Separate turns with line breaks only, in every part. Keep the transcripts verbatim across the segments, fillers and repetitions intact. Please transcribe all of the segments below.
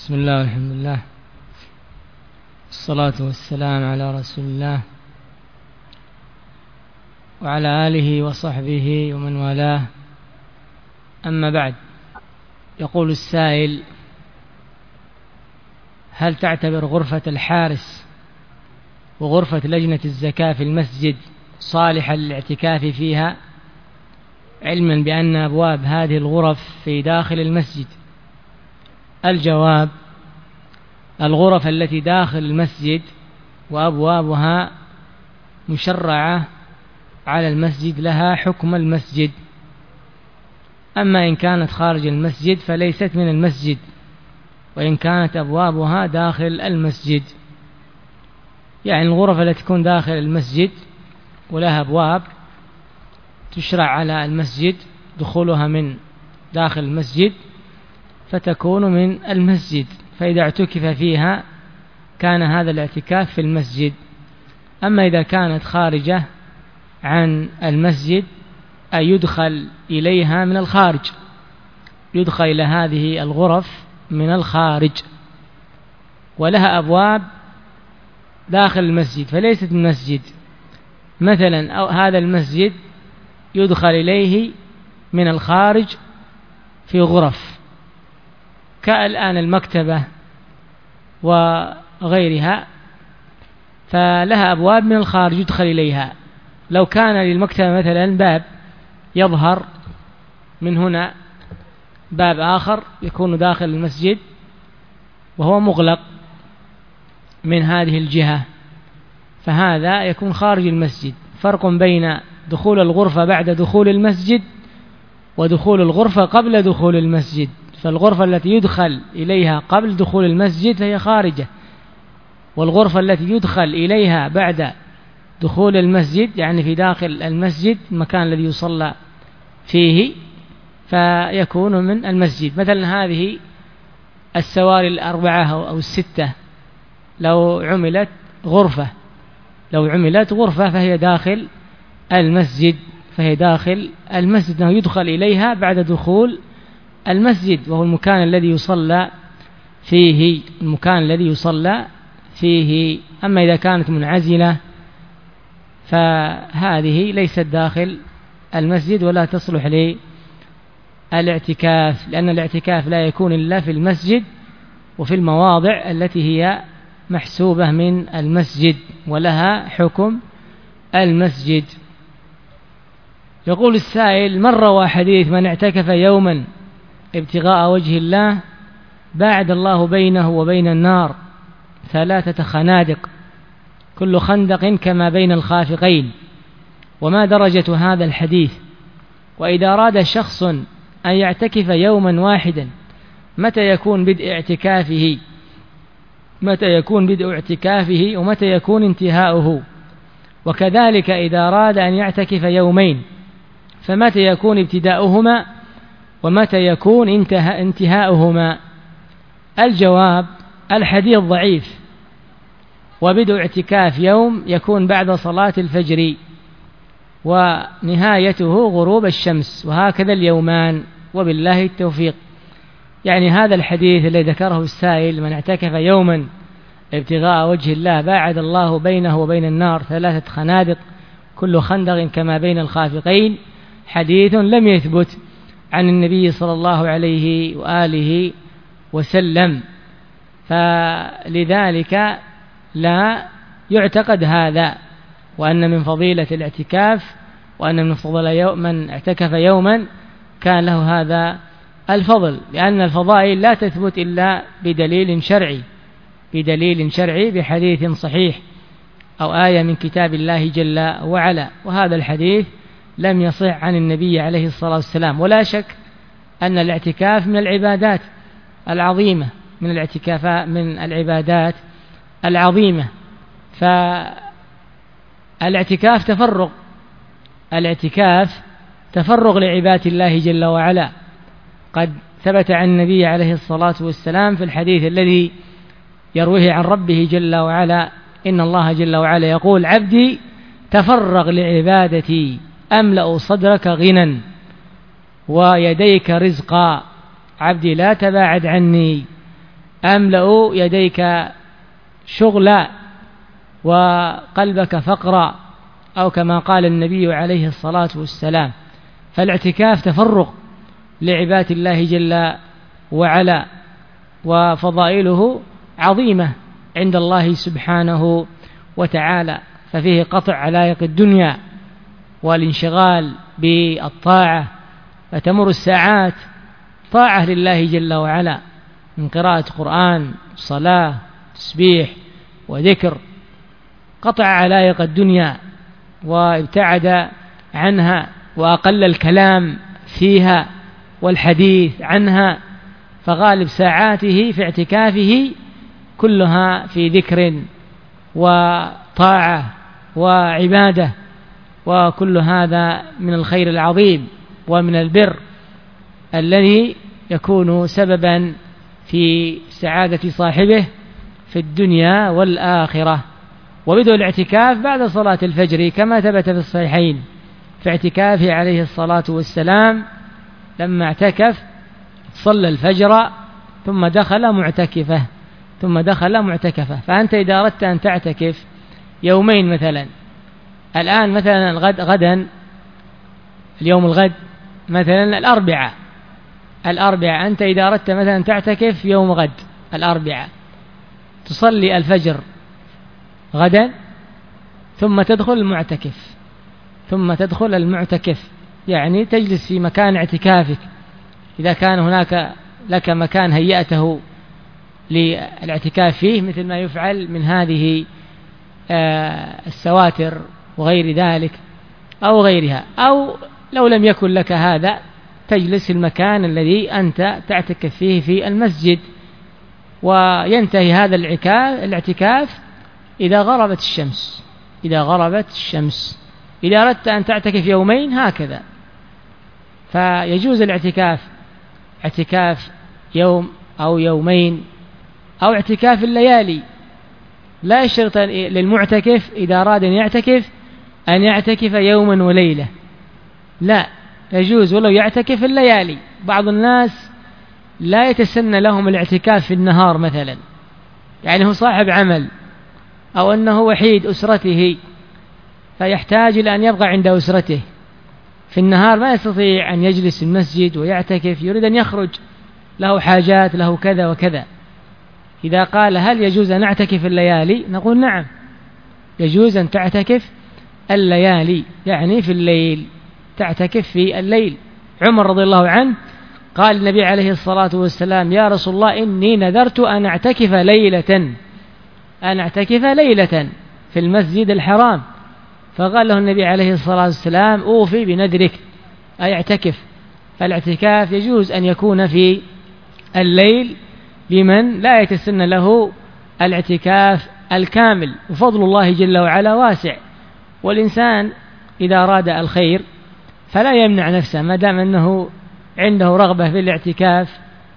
بسم الله والحمد لله الصلاة والسلام على رسول الله وعلى آله وصحبه ومن والاه. أما بعد، يقول السائل: هل تعتبر غرفة الحارس وغرفة لجنة الزكاة في المسجد صالحة للاعتكاف فيها، علما بأن أبواب هذه الغرف في داخل المسجد؟ الجواب: الغرف التي داخل المسجد وأبوابها مشرعة على المسجد لها حكم المسجد، أما إن كانت خارج المسجد فليست من المسجد، وإن كانت أبوابها داخل المسجد. يعني الغرف التي تكون داخل المسجد ولها أبواب تشرع على المسجد دخولها من داخل المسجد فتكون من المسجد، فإذا اعتكف فيها كان هذا الاعتكاف في المسجد. أما إذا كانت خارجة عن المسجد أي يدخل إليها من الخارج، يدخل إلى هذه الغرف من الخارج ولها أبواب داخل المسجد فليست من المسجد، مثلا أو هذا المسجد يدخل إليه من الخارج في غرف كالآن المكتبة وغيرها، فلها أبواب من الخارج يدخل إليها. لو كان للمكتبة مثلا باب يظهر من هنا، باب آخر يكون داخل المسجد وهو مغلق من هذه الجهة، فهذا يكون خارج المسجد. فرق بين دخول الغرفة بعد دخول المسجد ودخول الغرفة قبل دخول المسجد. فالغرفة التي يدخل إليها قبل دخول المسجد فهي خارجة، والغرفة التي يدخل إليها بعد دخول المسجد يعني في داخل المسجد المكان الذي يصلى فيه فيكون من المسجد. مثلا هذه السواري الأربعة أو الستة لو عملت غرفة لو عملت غرفة فهي داخل المسجد فهي داخل المسجد يدخل إليها بعد دخول المسجد، وهو المكان الذي يصلى فيه المكان الذي يصلى فيه. أما إذا كانت منعزلة فهذه ليست داخل المسجد ولا تصلح للاعتكاف، لأن الاعتكاف لا يكون إلا في المسجد وفي المواضع التي هي محسوبة من المسجد ولها حكم المسجد. يقول السائل: من روى حديث من اعتكف يوما ابتغاء وجه الله باعد الله بينه وبين النار ثلاثة خنادق كل خندق كما بين الخافقين؟ وما درجة هذا الحديث؟ وإذا أراد شخص أن يعتكف يوما واحدا متى يكون بدء اعتكافه متى يكون بدء اعتكافه ومتى يكون انتهاؤه؟ وكذلك إذا أراد أن يعتكف يومين فمتى يكون ابتداؤهما ومتى يكون انتهاء انتهاؤهما؟ الجواب: الحديث ضعيف، وبدء اعتكاف يوم يكون بعد صلاة الفجر ونهايته غروب الشمس، وهكذا اليومان، وبالله التوفيق. يعني هذا الحديث الذي ذكره السائل: من اعتكف يوما ابتغاء وجه الله باعد الله بينه وبين النار ثلاثة خنادق كل خندق كما بين الخافقين، حديث لم يثبت عن النبي صلى الله عليه وآله وسلم، فلذلك لا يعتقد هذا، وأن من فضيلة الاعتكاف وأن من فضل يوم من اعتكف يوما كان له هذا الفضل، لأن الفضائل لا تثبت إلا بدليل شرعي بدليل شرعي بحديث صحيح أو آية من كتاب الله جل وعلا، وهذا الحديث لم يصح عن النبي عليه الصلاة والسلام. ولا شك أن الاعتكاف من العبادات العظيمة من الاعتكاف من العبادات العظيمة فالاعتكاف تفرغ الاعتكاف تفرغ لعباد الله جل وعلا. قد ثبت عن النبي عليه الصلاة والسلام في الحديث الذي يرويه عن ربه جل وعلا: إن الله جل وعلا يقول: عبدي تفرغ لعبادتي أملأ صدرك غنى ويديك رزقا، عبدي لا تباعد عني أملأ يديك شغلا وقلبك فقرا، أو كما قال النبي عليه الصلاة والسلام. فالاعتكاف تفرغ لعبادة الله جل وعلا، وفضائله عظيمة عند الله سبحانه وتعالى، ففيه قطع علائق الدنيا والانشغال بالطاعة، فتمر الساعات طاعة لله جل وعلا من قراءة قرآن، صلاة، تسبيح وذكر، قطع علائق الدنيا وابتعد عنها وأقل الكلام فيها والحديث عنها، فغالب ساعاته في اعتكافه كلها في ذكر وطاعة وعبادة، وكل هذا من الخير العظيم ومن البر الذي يكون سببا في سعادة صاحبه في الدنيا والآخرة. وبدء الاعتكاف بعد صلاة الفجر كما ثبت في الصحيحين، في اعتكافه عليه الصلاة والسلام لما اعتكف صلى الفجر ثم دخل معتكفه ثم دخل معتكفه. فأنت إذا أردت أن تعتكف يومين مثلا، الآن مثلا الغد غدا اليوم الغد مثلا الأربعاء الأربعاء أنت إذا أردت مثلا تعتكف يوم غد الأربعاء، تصلي الفجر غدا ثم تدخل المعتكف ثم تدخل المعتكف يعني تجلس في مكان اعتكافك، إذا كان هناك لك مكان هيئته للاعتكاف فيه، مثل ما يفعل من هذه السواتر وغير ذلك أو غيرها، أو لو لم يكن لك هذا تجلس في المكان الذي أنت تعتكف فيه في المسجد. وينتهي هذا الاعتكاف إذا غربت الشمس إذا غربت الشمس إذا أردت أن تعتكف يومين هكذا، فيجوز الاعتكاف اعتكاف يوم أو يومين أو اعتكاف الليالي. لا يشترط للمعتكف إذا أراد أن يعتكف أن يعتكف يوما وليلة، لا، يجوز ولو يعتكف الليالي. بعض الناس لا يتسنى لهم الاعتكاف في النهار مثلا، يعني هو صاحب عمل أو أنه وحيد أسرته فيحتاج إلى أن يبقى عند أسرته في النهار، ما يستطيع أن يجلس في المسجد ويعتكف، يريد أن يخرج، له حاجات، له كذا وكذا. إذا قال هل يجوز أن أعتكف الليالي؟ نقول نعم، يجوز أن تعتكف الليالي، يعني في الليل، تعتكف في الليل. عمر رضي الله عنه قال النبي عليه الصلاة والسلام: يا رسول الله إني نذرت أن أعتكف ليلة أن أعتكف ليلة في المسجد الحرام، فقال له النبي عليه الصلاة والسلام: أوفي بنذرك، أي اعتكف. فالاعتكاف يجوز أن يكون في الليل لمن لا يتسنى له الاعتكاف الكامل، وفضل الله جل وعلا واسع، والإنسان إذا أراد الخير فلا يمنع نفسه ما دام أنه عنده رغبة في الاعتكاف،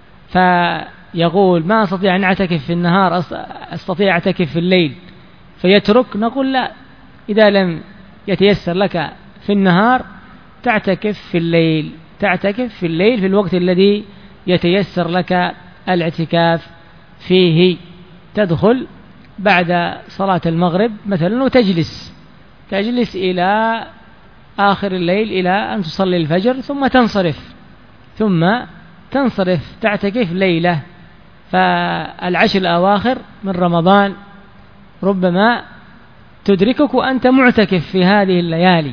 فيقول ما أستطيع أن أعتكف في النهار، أستطيع أعتكف في الليل، فيترك. نقول لا، إذا لم يتيسر لك في النهار تعتكف في الليل تعتكف في الليل في الوقت الذي يتيسر لك الاعتكاف فيه. تدخل بعد صلاة المغرب مثلا وتجلس تجلس إلى آخر الليل إلى أن تصلي الفجر، ثم تنصرف ثم تنصرف تعتكف ليلة. فالعشر الأواخر من رمضان ربما تدركك وأنت معتكف في هذه الليالي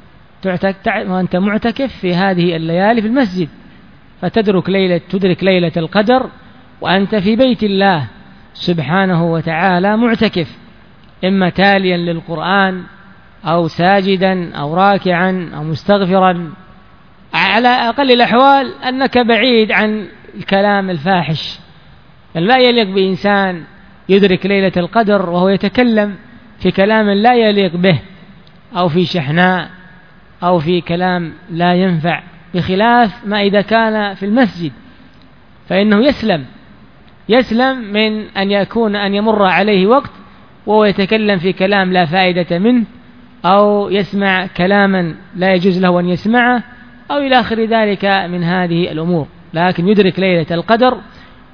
وأنت معتكف في هذه الليالي في المسجد، فتدرك ليلة تدرك ليلة القدر وأنت في بيت الله سبحانه وتعالى معتكف، إما تاليا للقرآن أو ساجدا أو راكعا أو مستغفرا، على أقل الأحوال أنك بعيد عن الكلام الفاحش. لا يليق بإنسان يدرك ليلة القدر وهو يتكلم في كلام لا يليق به، أو في شحناء، أو في كلام لا ينفع، بخلاف ما إذا كان في المسجد فإنه يسلم يسلم من أن يكون أن يمر عليه وقت وهو يتكلم في كلام لا فائدة منه، أو يسمع كلاما لا يجوز له أن يسمعه، أو إلى آخر ذلك من هذه الأمور. لكن يدرك ليلة القدر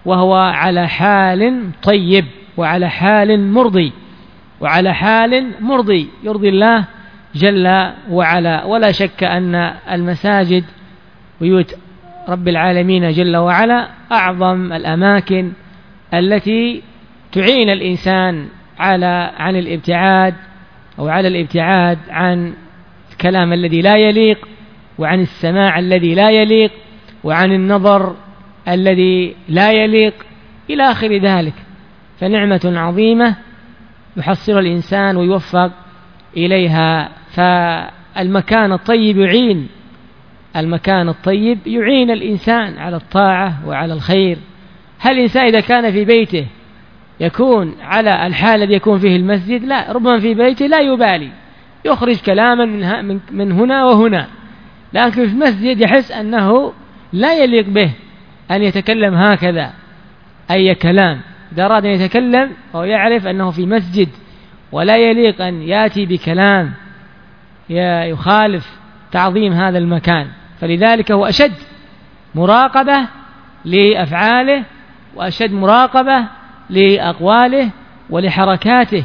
وهو على حال طيب وعلى حال مرضي وعلى حال مرضي يرضي الله جل وعلا. ولا شك أن المساجد بيوت رب العالمين جل وعلا أعظم الأماكن التي تعين الإنسان على عن الابتعاد أو على الابتعاد عن الكلام الذي لا يليق، وعن السماع الذي لا يليق، وعن النظر الذي لا يليق إلى آخر ذلك. فنعمة عظيمة يحصل الإنسان ويوفق إليها. فالمكان الطيب يعين المكان الطيب يعين الإنسان على الطاعة وعلى الخير. هل الإنسان إذا كان في بيته يكون على الحال الذي يكون فيه المسجد؟ لا، ربما في بيته لا يبالي، يخرج كلاما من, من هنا وهنا، لكن في المسجد يحس أنه لا يليق به أن يتكلم هكذا أي كلام. إذا أراد أن يتكلم أو يعرف أنه في مسجد ولا يليق أن يأتي بكلام يخالف تعظيم هذا المكان، فلذلك هو أشد مراقبة لأفعاله وأشد مراقبة لأقواله ولحركاته،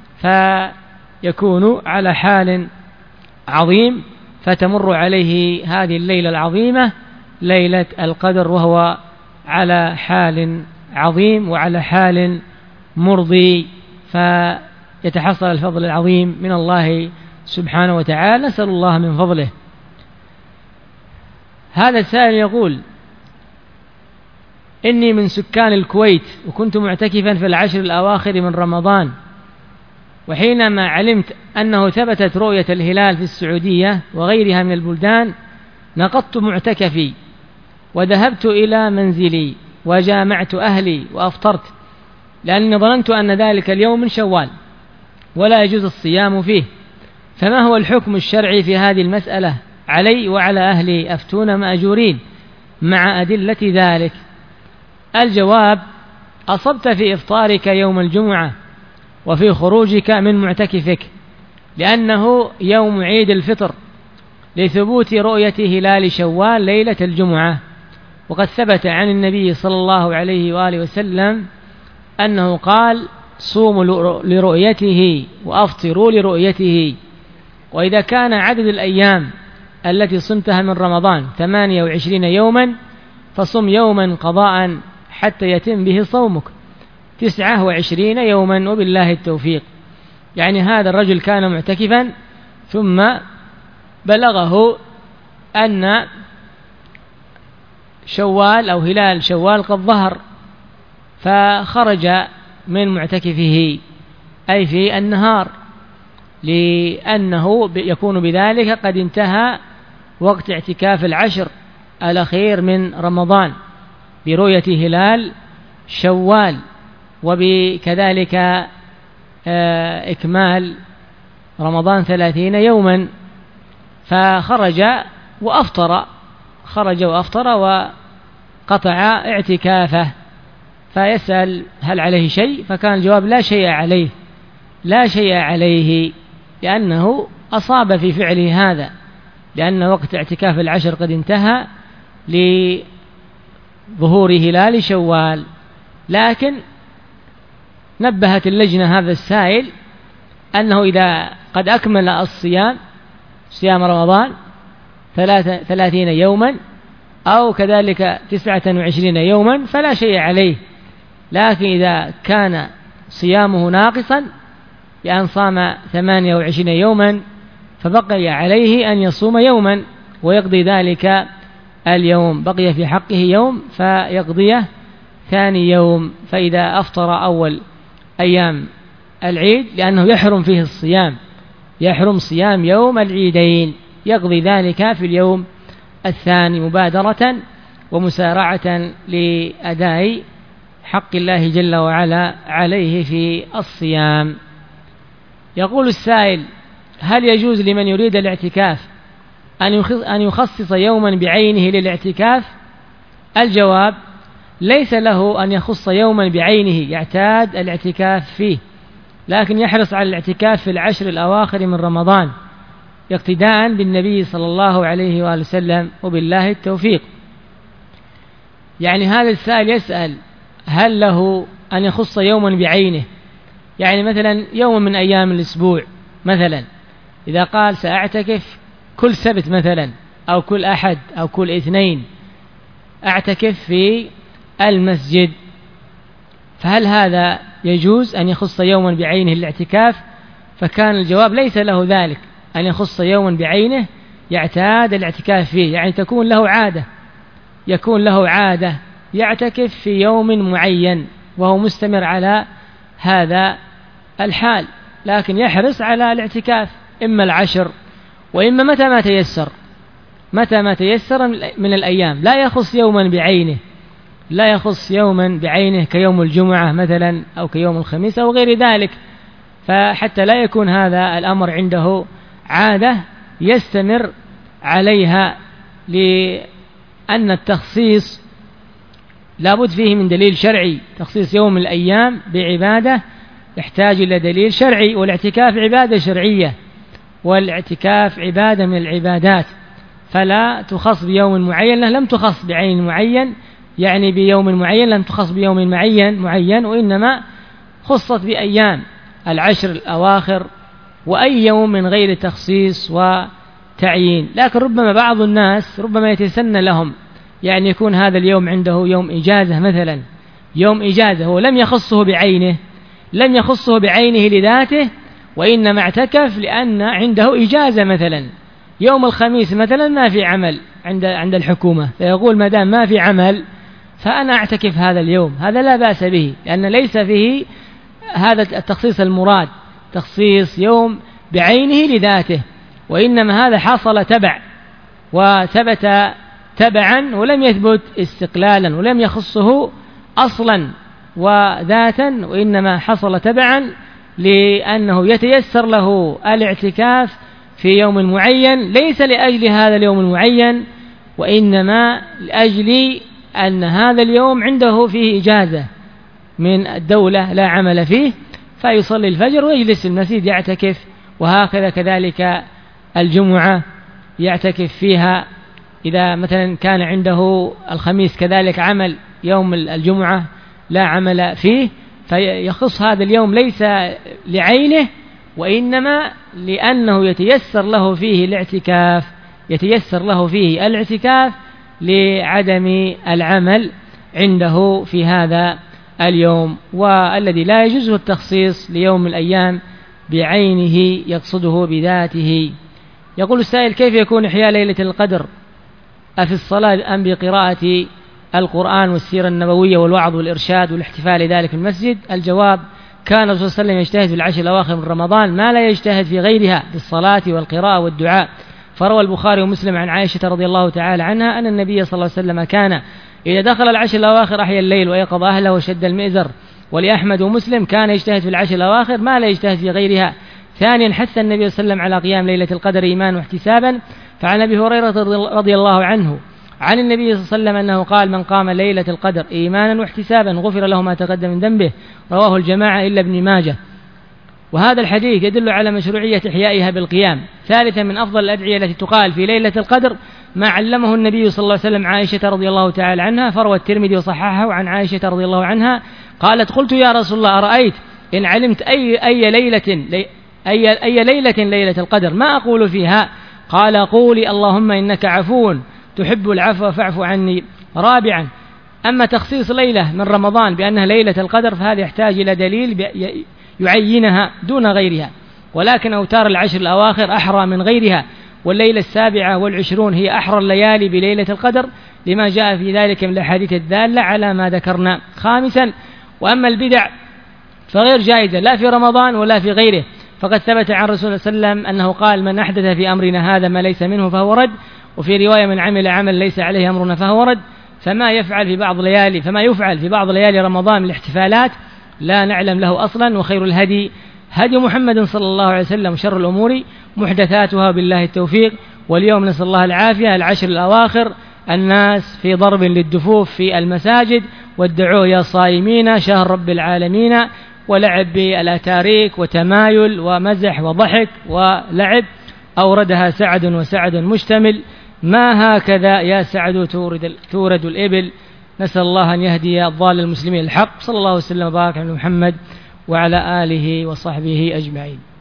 فيكون على حال عظيم. فتمر عليه هذه الليلة العظيمة ليلة القدر وهو على حال عظيم وعلى حال مرضي، فيتحصل الفضل العظيم من الله سبحانه وتعالى. نسأل الله من فضله. هذا السائل يقول: إني من سكان الكويت وكنت معتكفا في العشر الأواخر من رمضان، وحينما علمت أنه ثبتت رؤية الهلال في السعودية وغيرها من البلدان نقضت معتكفي وذهبت إلى منزلي وجامعت أهلي وأفطرت، لأني ظننت أن ذلك اليوم من شوال ولا يجوز الصيام فيه، فما هو الحكم الشرعي في هذه المسألة علي وعلى أهلي؟ أفتون مأجورين مع أدلة ذلك. الجواب: أصبت في إفطارك يوم الجمعة وفي خروجك من معتكفك، لأنه يوم عيد الفطر لثبوت رؤية هلال شوال ليلة الجمعة، وقد ثبت عن النبي صلى الله عليه وآله وسلم أنه قال: صوموا لرؤيته وأفطروا لرؤيته. وإذا كان عدد الأيام التي صمتها من رمضان ثمانية وعشرين يوما فصم يوما قضاء حتى يتم به صومك تسعة وعشرين يوما وبالله التوفيق. يعني هذا الرجل كان معتكفا ثم بلغه أن شوال أو هلال شوال قد ظهر، فخرج من معتكفه أي في النهار، لأنه يكون بذلك قد انتهى وقت اعتكاف العشر الأخير من رمضان برؤية هلال شوال، وبكذلك إكمال رمضان ثلاثين يوما. فخرج وأفطر خرج وأفطر وقطع اعتكافه، فيسأل: هل عليه شيء؟ فكان الجواب: لا شيء عليه لا شيء عليه لأنه أصاب في فعله هذا، لأن وقت اعتكاف العشر قد انتهى لظهور هلال شوال. لكن نبهت اللجنة هذا السائل أنه إذا قد أكمل الصيام صيام رمضان ثلاثين يوما أو كذلك تسعة وعشرين يوما فلا شيء عليه، لكن إذا كان صيامه ناقصا بأن صام ثمانية وعشرين يوما فبقي عليه أن يصوم يوما ويقضي ذلك اليوم، بقي في حقه يوم فيقضيه ثاني يوم. فإذا أفطر أول أيام العيد لأنه يحرم فيه الصيام يحرم صيام يوم العيدين يقضي ذلك في اليوم الثاني مبادرة ومسارعة لأداء حق الله جل وعلا عليه في الصيام. يقول السائل: هل يجوز لمن يريد الاعتكاف أن يخصص يوما بعينه للاعتكاف؟ الجواب: ليس له أن يخص يوما بعينه يعتاد الاعتكاف فيه، لكن يحرص على الاعتكاف في العشر الأواخر من رمضان اقتداء بالنبي صلى الله عليه وآله وسلم وبالله التوفيق. يعني هذا السائل يسأل: هل له أن يخص يوما بعينه؟ يعني مثلا يوم من أيام الأسبوع مثلا، إذا قال سأعتكف كل سبت مثلا أو كل أحد أو كل اثنين أعتكف في المسجد، فهل هذا يجوز أن يخص يوما بعينه الاعتكاف؟ فكان الجواب ليس له ذلك، أن يخص يوما بعينه يعتاد الاعتكاف فيه، يعني تكون له عادة، يكون له عادة يعتكف في يوم معين وهو مستمر على هذا الحال، لكن يحرص على الاعتكاف إما العشر وإما متى ما تيسر، متى ما تيسر من الأيام، لا يخص يوما بعينه، لا يخص يوما بعينه كيوم الجمعة مثلا أو كيوم الخميس أو غير ذلك، فحتى لا يكون هذا الأمر عنده عادة يستمر عليها، لأن التخصيص لابد فيه من دليل شرعي. تخصيص يوم من الأيام بعبادة يحتاج إلى دليل شرعي، والاعتكاف عبادة شرعية، والاعتكاف عبادة من العبادات، فلا تخص بيوم معين، لم تخص بعين معين يعني بيوم معين، لم تخص بيوم معين معين وإنما خصت بأيام العشر الأواخر وأي يوم من غير تخصيص وتعيين. لكن ربما بعض الناس ربما يتسنى لهم، يعني يكون هذا اليوم عنده يوم إجازة مثلا، يوم إجازة هو لم يخصه بعينه، لم يخصه بعينه لذاته، وإنما اعتكف لأن عنده إجازة مثلا، يوم الخميس مثلا ما في عمل عند عند الحكومة، فيقول ما دام ما في عمل فأنا أعتكف هذا اليوم، هذا لا بأس به، لأن ليس فيه هذا التخصيص المراد، تخصيص يوم بعينه لذاته، وإنما هذا حصل تبع وثبت تبعا ولم يثبت استقلالا، ولم يخصه أصلا وذاتا، وإنما حصل تبعا لأنه يتيسر له الاعتكاف في يوم معين، ليس لأجل هذا اليوم المعين، وإنما لأجل أن هذا اليوم عنده فيه إجازة من الدولة لا عمل فيه، فيصلي الفجر ويجلس في المسجد يعتكف. وهكذا كذلك الجمعة يعتكف فيها، إذا مثلا كان عنده الخميس كذلك عمل، يوم الجمعة لا عمل فيه، فيخص هذا اليوم ليس لعينه وإنما لأنه يتيسر له فيه الاعتكاف، يتيسر له فيه الاعتكاف لعدم العمل عنده في هذا اليوم. والذي لا يجوز التخصيص ليوم من الأيام بعينه يقصده بذاته. يقول السائل: كيف يكون إحياء ليلة القدر؟ أفي الصلاة أم بقراءة القرآن والسيرة النبوية والوعظ والإرشاد والاحتفال لذلك في المسجد؟ الجواب: كان الرسول صلى الله عليه وسلم يجتهد في العشر الأواخر من رمضان ما لا يجتهد في غيرها بالصلاة والقراءة والدعاء. فروى البخاري ومسلم عن عائشة رضي الله تعالى عنها أن النبي صلى الله عليه وسلم كان إذا دخل العشر الأواخر أحيا الليل ويقظ أهله وشد المئزر. ولأحمد ومسلم كان يجتهد في العشر الأواخر ما لا يجتهد في غيرها. ثانيا، حث النبي صلى الله عليه وسلم على قيام ليلة القدر إيمانا واحتسابا. فعن أبي هريرة رضي الله عنه عن النبي صلى الله عليه وسلم أنه قال: من قام ليلة القدر إيمانا واحتسابا غفر له ما تقدم من ذنبه. رواه الجماعة إلا ابن ماجه. وهذا الحديث يدل على مشروعية إحيائها بالقيام. ثالثا، من أفضل الأدعية التي تقال في ليلة القدر ما علمه النبي صلى الله عليه وسلم عائشة رضي الله تعالى عنها. فروى الترمذي وصححه عن عائشة رضي الله عنها قالت: قلت يا رسول الله أرأيت إن علمت أي, أي ليلة لي أي, أي ليلة ليلة القدر ما أقول فيها؟ قال: قولي اللهم إنك عفو تحب العفو فاعف عني. رابعا، أما تخصيص ليلة من رمضان بأنها ليلة القدر فهذا يحتاج إلى دليل يعينها دون غيرها، ولكن أوتار العشر الأواخر أحرى من غيرها، والليلة السابعة والعشرون هي أحرى الليالي بليلة القدر لما جاء في ذلك من الأحاديث الدالة على ما ذكرنا. خامسا، وأما البدع فغير جائزة لا في رمضان ولا في غيره، فقد ثبت عن رسول الله صلى الله عليه وسلم أنه قال: من أحدث في أمرنا هذا ما ليس منه فهو رد. وفي رواية: من عمل عمل ليس عليه أمرنا فهو رد. فما يفعل في بعض ليالي فما يفعل في بعض ليالي رمضان من الاحتفالات لا نعلم له أصلا. وخير الهدي هدي محمد صلى الله عليه وسلم، شر الأمور محدثاتها بالله التوفيق. واليوم نسأل الله العافية، العشر الأواخر الناس في ضرب للدفوف في المساجد والدعوة يا صائمين شهر رب العالمين، ولعب بالأتاريك وتمايل ومزح وضحك ولعب أوردها سعد وسعد مشتمل. ما هكذا يا سعد تورد, تورد الإبل نسأل الله أن يهدي الضال المسلمين الحق. صلى الله وسلم وبارك على محمد وعلى آله وصحبه أجمعين.